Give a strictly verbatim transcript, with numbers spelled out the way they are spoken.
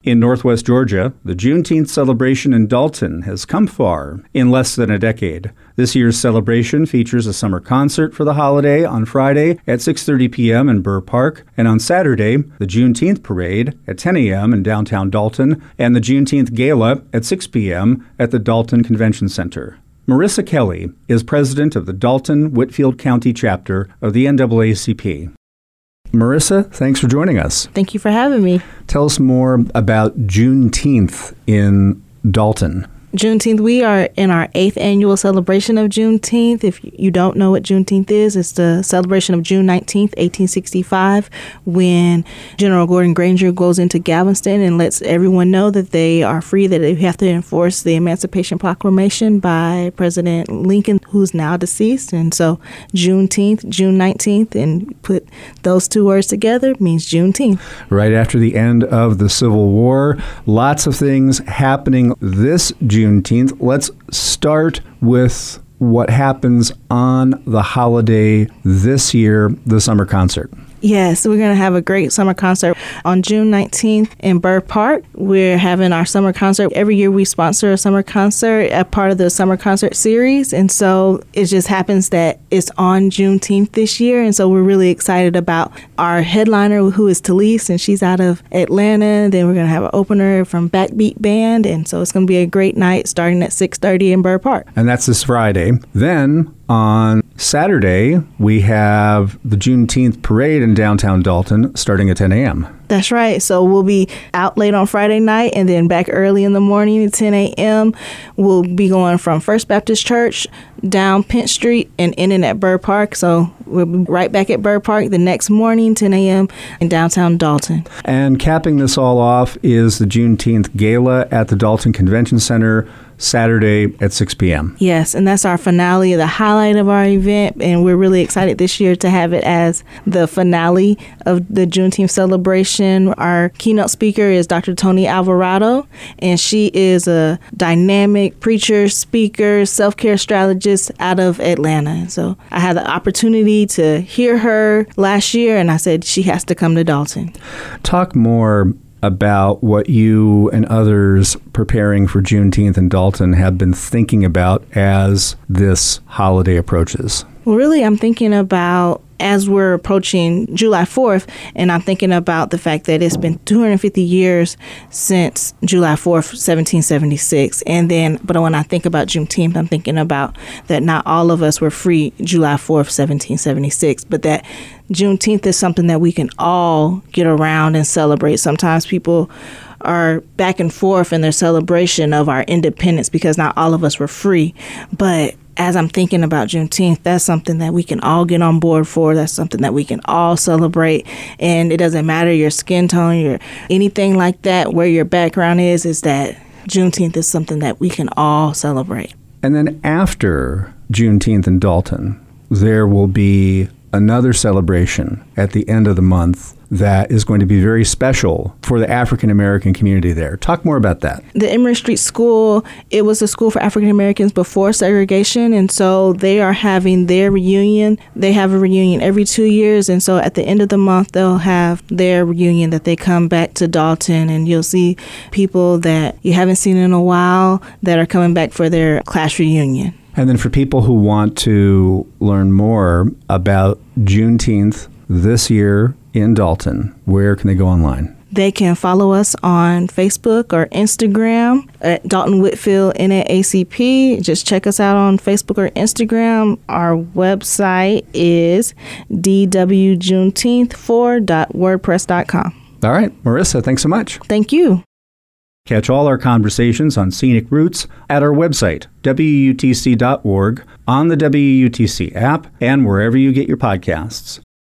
In Northwest Georgia, the Juneteenth celebration in Dalton has come far in less than a decade. This year's celebration features a summer concert for the holiday on Friday at six thirty p.m. in Burr Park, and on Saturday, the Juneteenth parade at ten a.m. in downtown Dalton, and the Juneteenth Gala at six p.m. at the Dalton Convention Center. Marissa Kelly is president of the Dalton-Whitfield County chapter of the N double A C P. Marissa, thanks for joining us. Thank you for having me. Tell us more about Juneteenth in Dalton. Juneteenth, we are in our eighth annual celebration of Juneteenth. If you don't know what Juneteenth is, it's the celebration of June nineteenth, eighteen sixty-five, when General Gordon Granger goes into Galveston and lets everyone know that they are free, that they have to enforce the Emancipation Proclamation by President Lincoln, who's now deceased. And so Juneteenth, June nineteenth, and put those two words together means Juneteenth. Right after the end of the Civil War, lots of things happening this Juneteenth. Juneteenth. Let's start with what happens on the holiday this year, the summer concert. Yes, we're going to have a great summer concert on June nineteenth in Burr Park. We're having our summer concert. Every year we sponsor a summer concert, a part of the summer concert series. And so it just happens that it's on Juneteenth this year. And so we're really excited about our headliner, who is Talise, and she's out of Atlanta. Then we're going to have an opener from Backbeat Band. And so it's going to be a great night starting at six thirty in Burr Park. And that's this Friday. Then on Saturday, we have the Juneteenth parade in downtown Dalton starting at ten a.m. That's right. So we'll be out late on Friday night and then back early in the morning at ten a.m. We'll be going from First Baptist Church down Penn Street and ending at Burr Park. So we'll be right back at Burr Park the next morning, ten a.m. in downtown Dalton. And capping this all off is the Juneteenth Gala at the Dalton Convention Center Saturday at six p.m. Yes, and that's our finale, the highlight of our event, and we're really excited this year to have it as the finale of the Juneteenth celebration. Our keynote speaker is Doctor Tony Alvarado, and she is a dynamic preacher, speaker, self-care strategist out of Atlanta. So I had the opportunity to hear her last year, and I said she has to come to Dalton. Talk more about what you and others preparing for Juneteenth in Dalton have been thinking about as this holiday approaches. Well, really, I'm thinking about, as we're approaching July fourth, and I'm thinking about the fact that it's been two hundred fifty years since July fourth, seventeen seventy-six. And then, but when I think about Juneteenth, I'm thinking about that not all of us were free July fourth, seventeen seventy-six, but that Juneteenth is something that we can all get around and celebrate. Sometimes people are back and forth in their celebration of our independence because not all of us were free. But as I'm thinking about Juneteenth, that's something that we can all get on board for. That's something that we can all celebrate. And it doesn't matter your skin tone, your anything like that, where your background is, is that Juneteenth is something that we can all celebrate. And then after Juneteenth in Dalton, there will be another celebration at the end of the month that is going to be very special for the African American community there. Talk more about that. The Emory Street School, it was a school for African Americans before segregation, and so they are having their reunion. They have a reunion every two years, and so at the end of the month, they'll have their reunion that they come back to Dalton, and you'll see people that you haven't seen in a while that are coming back for their class reunion. And then for people who want to learn more about Juneteenth this year in Dalton, where can they go online? They can follow us on Facebook or Instagram at Dalton Whitfield N double A C P. Just check us out on Facebook or Instagram. Our website is d w juneteenth four dot wordpress dot com. All right, Marissa, thanks so much. Thank you. Catch all our conversations on Scenic Roots at our website, w u t c dot org, on the W U T C app, and wherever you get your podcasts.